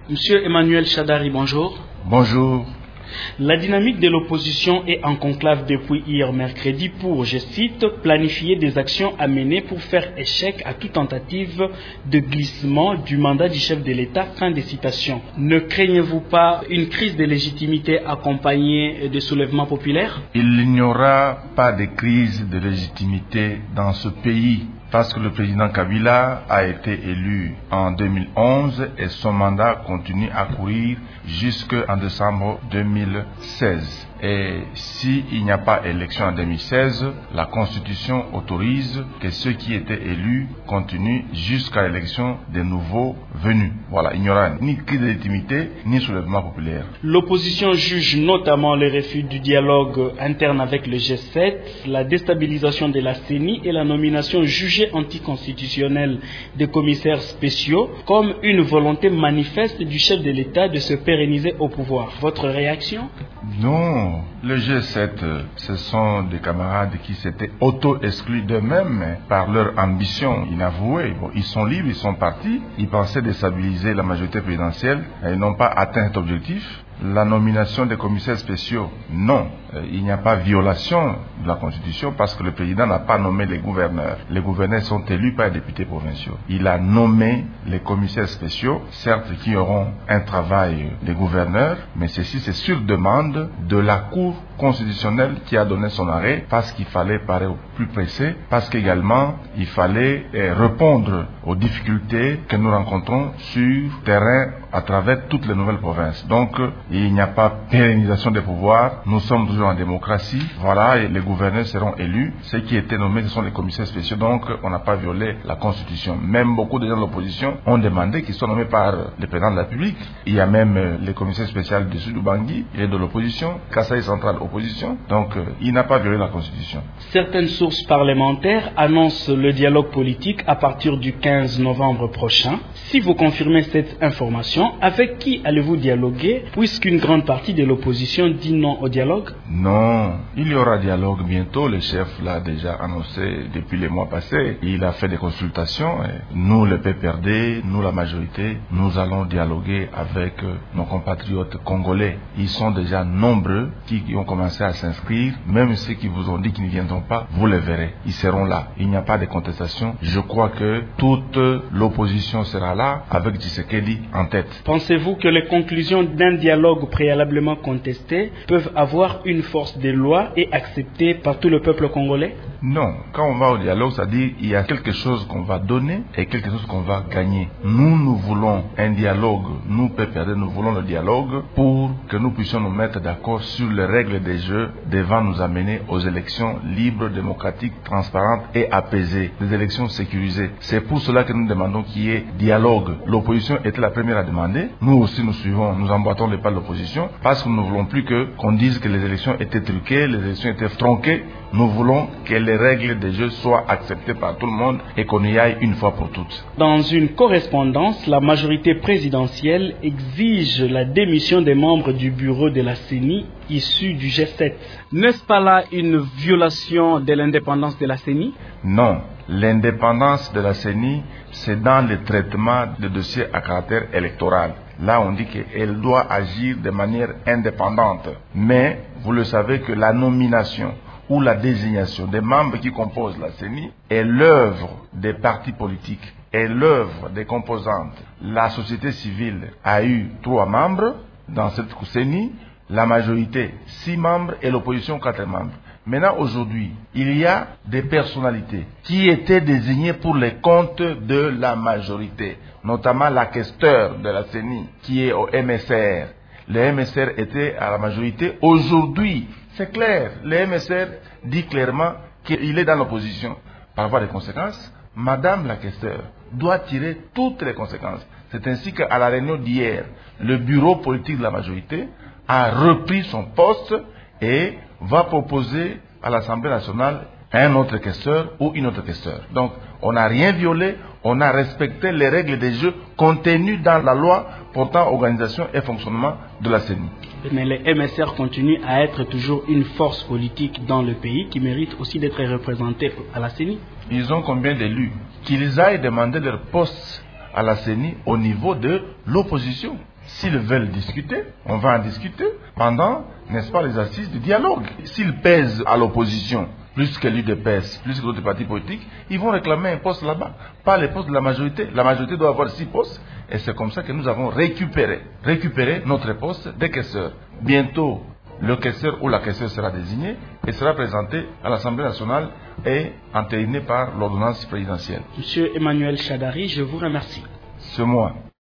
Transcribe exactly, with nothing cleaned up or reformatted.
Monsieur Emmanuel Chadari, bonjour. Bonjour. La dynamique de l'opposition est en conclave depuis hier mercredi pour, je cite, planifier des actions à mener pour faire échec à toute tentative de glissement du mandat du chef de l'État. Fin de citation. Ne craignez-vous pas une crise de légitimité accompagnée de soulèvements populaires? Il n'y aura pas de crise de légitimité dans ce pays parce que le président Kabila a été élu en deux mille onze et son mandat continue à courir jusqu'en décembre deux mille seize. Et s'il n'y a pas élection en deux mille seize, la Constitution autorise que ceux qui étaient élus continuent jusqu'à l'élection des nouveaux venus. Voilà, il n'y aura ni crise de légitimité, ni soulèvement populaire. L'opposition juge notamment le refus du dialogue interne avec le G sept, la déstabilisation de la C E N I et la nomination jugée anticonstitutionnelle des commissaires spéciaux comme une volonté manifeste du chef de l'État de se pérenniser au pouvoir. Votre réaction? Non, le G sept, ce sont des camarades qui s'étaient auto-exclus d'eux-mêmes par leur ambition inavouée. Bon, ils sont libres, ils sont partis, ils pensaient déstabiliser la majorité présidentielle et ils n'ont pas atteint cet objectif. La nomination des commissaires spéciaux, non. Il n'y a pas violation de la Constitution parce que le président n'a pas nommé les gouverneurs. Les gouverneurs sont élus par les députés provinciaux. Il a nommé les commissaires spéciaux, certes qui auront un travail de gouverneurs, mais ceci c'est sur demande de la Cour constitutionnelle qui a donné son arrêt parce qu'il fallait paraître au plus pressé, parce qu'également il fallait répondre aux difficultés que nous rencontrons sur terrain à travers toutes les nouvelles provinces. Donc il n'y a pas pérennisation des pouvoirs, nous sommes toujours en démocratie, voilà, et les gouverneurs seront élus. Ceux qui étaient nommés, ce sont les commissaires spéciaux, donc on n'a pas violé la Constitution. Même beaucoup de gens de l'opposition ont demandé qu'ils soient nommés par le président de la République. Il y a même les commissaires spéciaux de Sud Bangui, il est de l'opposition, Kasaï Central, opposition, donc il n'a pas violé la Constitution. Certaines sources parlementaires annoncent le dialogue politique à partir du quinze novembre prochain. Si vous confirmez cette information, avec qui allez-vous dialoguer, puisqu'une grande partie de l'opposition dit non au dialogue? Non, il y aura dialogue bientôt. Le chef l'a déjà annoncé depuis les mois passés. Il a fait des consultations. Et nous, le P P R D, nous, la majorité, nous allons dialoguer avec nos compatriotes congolais. Ils sont déjà nombreux qui ont commencé à s'inscrire. Même ceux qui vous ont dit qu'ils ne viendront pas, vous les verrez. Ils seront là. Il n'y a pas de contestation. Je crois que toute l'opposition sera là avec Tshisekedi en tête. Pensez-vous que les conclusions d'un dialogue préalablement contesté peuvent avoir une force de loi et acceptée par tout le peuple congolais? Non. Quand on va au dialogue, ça dit il y a quelque chose qu'on va donner et quelque chose qu'on va gagner. Nous, nous voulons un dialogue. Nous, P P R D, nous voulons le dialogue pour que nous puissions nous mettre d'accord sur les règles des jeux devant nous amener aux élections libres, démocratiques, transparentes et apaisées. Des élections sécurisées. C'est pour cela que nous demandons qu'il y ait dialogue. L'opposition était la première à demander. Nous aussi, nous suivons, nous emboîtons les pas de l'opposition parce que nous ne voulons plus que qu'on dise que les élections étaient truquées, les élections étaient tronquées. Nous voulons que les règles des jeux soient acceptées par tout le monde et qu'on y aille une fois pour toutes. Dans une correspondance, la majorité présidentielle exige la démission des membres du bureau de la C E N I issus du G sept. N'est-ce pas là une violation de l'indépendance de la C E N I? Non. L'indépendance de la C E N I, c'est dans le traitement des dossiers à caractère électoral. Là, on dit qu'elle doit agir de manière indépendante. Mais, vous le savez que la nomination ou la désignation des membres qui composent la C E N I est l'œuvre des partis politiques, est l'œuvre des composantes. La société civile a eu trois membres dans cette C E N I, la majorité six membres et l'opposition quatre membres. Maintenant, aujourd'hui, il y a des personnalités qui étaient désignées pour les comptes de la majorité, notamment la questeur de la C E N I qui est au M S R. Le M S R était à la majorité. Aujourd'hui, c'est clair, le M S R dit clairement qu'il est dans l'opposition. Par voie de conséquences, Madame la questeur doit tirer toutes les conséquences. C'est ainsi qu'à la réunion d'hier, le bureau politique de la majorité a repris son poste et va proposer à l'Assemblée nationale un autre questeur ou une autre questeur. Donc, on n'a rien violé, on a respecté les règles des jeux contenues dans la loi portant organisation et fonctionnement de la C E N I. Mais les M S R continuent à être toujours une force politique dans le pays qui mérite aussi d'être représentée à la C E N I. Ils ont combien d'élus? Qu'ils aillent demander leur poste à la C E N I au niveau de l'opposition. S'ils veulent discuter, on va en discuter pendant, n'est-ce pas, les assises du dialogue. S'ils pèsent à l'opposition, plus que l'U D P S, plus que d'autres partis politiques, ils vont réclamer un poste là-bas, pas les postes de la majorité. La majorité doit avoir six postes, et c'est comme ça que nous avons récupéré, récupéré notre poste de caisseur. Bientôt, le caisseur ou la caisseur sera désigné et sera présenté à l'Assemblée nationale et entériné par l'ordonnance présidentielle. Monsieur Emmanuel Chadari, je vous remercie. C'est moi.